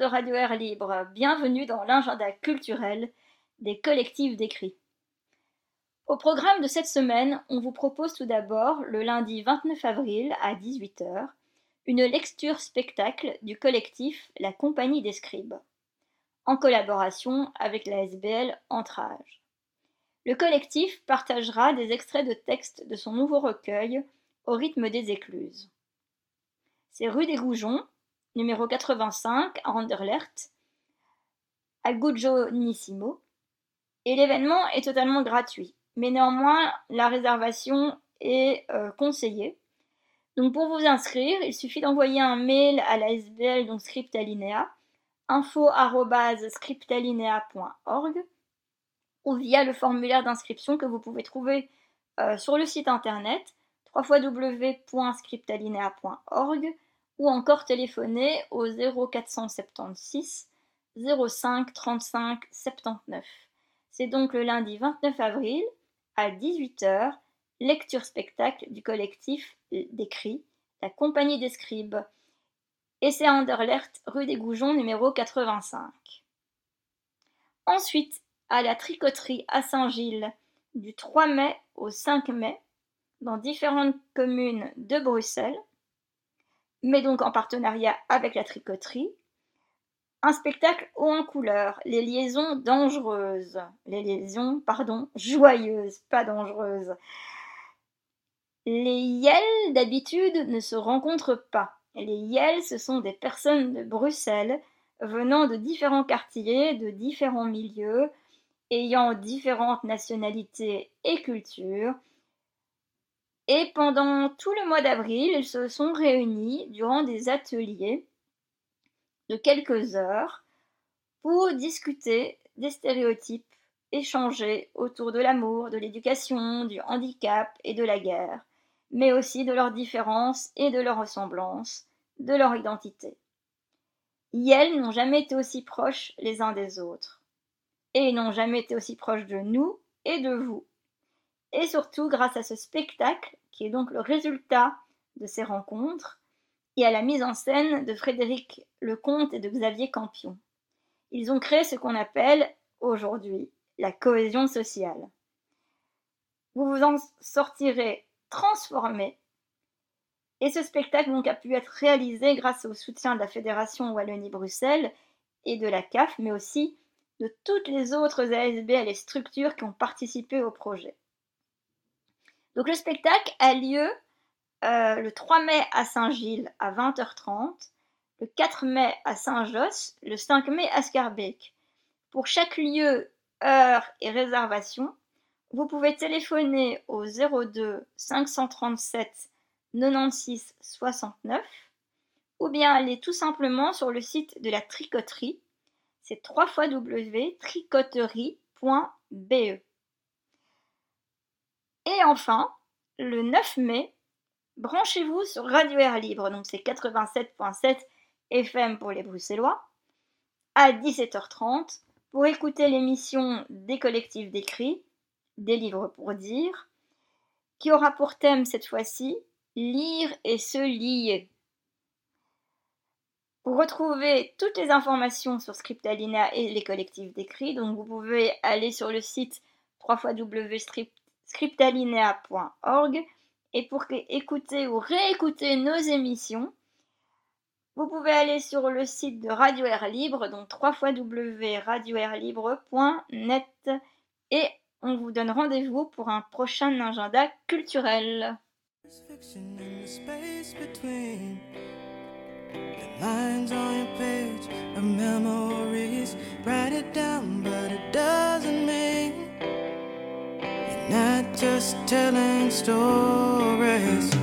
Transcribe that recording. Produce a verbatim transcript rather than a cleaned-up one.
de Radio Air Libre, bienvenue dans l'agenda culturel des collectifs d'écrit. Au programme de cette semaine, on vous propose tout d'abord, le lundi vingt-neuf avril à dix-huit heures, une lecture-spectacle du collectif La Compagnie des Scribes, en collaboration avec la S B L Entr'Âges. Le collectif partagera des extraits de textes de son nouveau recueil Au rythme des écluses. C'est rue des Gougeons, numéro quatre-vingt-cinq à Anderlecht, à Guggenheim, et l'événement est totalement gratuit. Mais néanmoins, la réservation est euh, conseillée. Donc pour vous inscrire, il suffit d'envoyer un mail à la S B L, donc Scriptalinea, info arobase scriptalinea point org, ou via le formulaire d'inscription que vous pouvez trouver euh, sur le site internet w w w point scriptalinea point org, ou encore téléphoner au zéro quatre cent soixante-seize zéro cinq trente-cinq soixante-dix-neuf. C'est donc le lundi vingt-neuf avril à dix-huit heures, lecture-spectacle du collectif d'écrit La Compagnie des Scribes. Et c'est à Anderlecht, rue des Gougeons, numéro quatre-vingt-cinq. Ensuite, à la tricoterie à Saint-Gilles, du trois mai au cinq mai, dans différentes communes de Bruxelles, mais donc en partenariat avec la tricoterie, un spectacle haut en couleur, les liaisons dangereuses, les liaisons, pardon, joyeuses, pas dangereuses. Les yels, d'habitude, ne se rencontrent pas. Les yels, ce sont des personnes de Bruxelles, venant de différents quartiers, de différents milieux, ayant différentes nationalités et cultures. Et pendant tout le mois d'avril, ils se sont réunis durant des ateliers de quelques heures pour discuter des stéréotypes, échanger autour de l'amour, de l'éducation, du handicap et de la guerre, mais aussi de leurs différences et de leurs ressemblances, de leur identité. Ils n'ont jamais été aussi proches les uns des autres, et ils n'ont jamais été aussi proches de nous et de vous. Et surtout grâce à ce spectacle, qui est donc le résultat de ces rencontres, et à la mise en scène de Frédéric Lecomte et de Xavier Campion. Ils ont créé ce qu'on appelle aujourd'hui la cohésion sociale. Vous vous en sortirez transformés, et ce spectacle donc a pu être réalisé grâce au soutien de la Fédération Wallonie-Bruxelles et de la C A F, mais aussi de toutes les autres A S B L et structures qui ont participé au projet. Donc le spectacle a lieu euh, le trois mai à Saint-Gilles à vingt heures trente, le quatre mai à Saint-Josse, le cinq mai à Schaerbeek. Pour chaque lieu, heure et réservation, vous pouvez téléphoner au zéro deux cinq cent trente-sept quatre-vingt-seize soixante-neuf ou bien aller tout simplement sur le site de la tricoterie, c'est w w w point tricoterie point b e. Et enfin, le neuf mai, branchez-vous sur Radio Air Libre, donc c'est quatre-vingt-sept virgule sept F M pour les Bruxellois, à dix-sept heures trente, pour écouter l'émission des collectifs d'écrit, des livres pour dire, qui aura pour thème cette fois-ci lire et se lier. Pour retrouver toutes les informations sur Scriptalinea et les collectifs d'écrit, donc vous pouvez aller sur le site w w w point scriptalinea point org, et pour écouter ou réécouter nos émissions, vous pouvez aller sur le site de Radio Air Libre, donc w w w point radio air libre point net, et on vous donne rendez-vous pour un prochain agenda culturel. Lines on your page of memories, write it down, but it doesn't mean you're not just telling stories.